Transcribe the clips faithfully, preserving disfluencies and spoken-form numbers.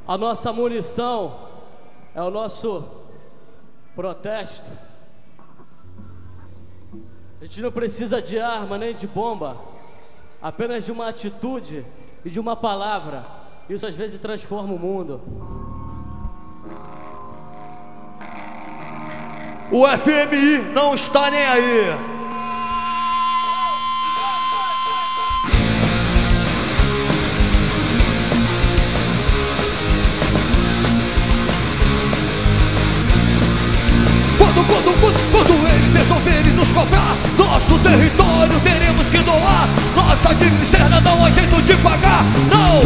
A nossa munição é o nosso protesto. A gente não precisa de arma nem de bomba, apenas de uma atitude e de uma palavra. Isso às vezes transforma o mundo. O F M I não está nem aí. Quando, quando, quando, quando eles resolverem nos cobrar nosso território, teremos que doar. Nossa dívida externa não há jeito de pagar, não.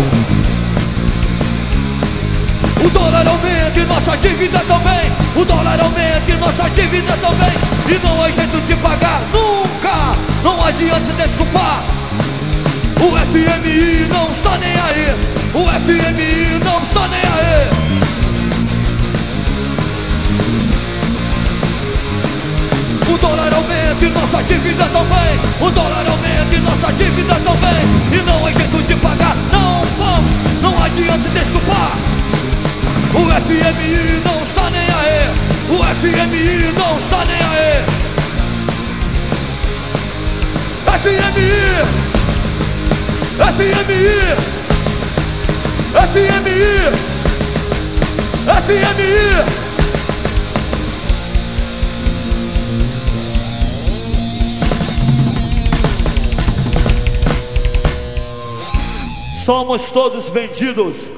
O dólar aumenta e nossa dívida também. O dólar aumenta e nossa dívida também. E não há jeito de pagar, nunca. Não adianta se desculpar. O F M I não está nem aí. O F M I não está nem aí. O dólar aumenta e nossa dívida também. O dólar aumenta e nossa dívida também. E não há jeito de pagar, não vamos. Não adianta se desculpar. O F M I não está nem aí. O F M I não está nem aí. F M I, F M I, F M I, F M I. Somos todos vendidos.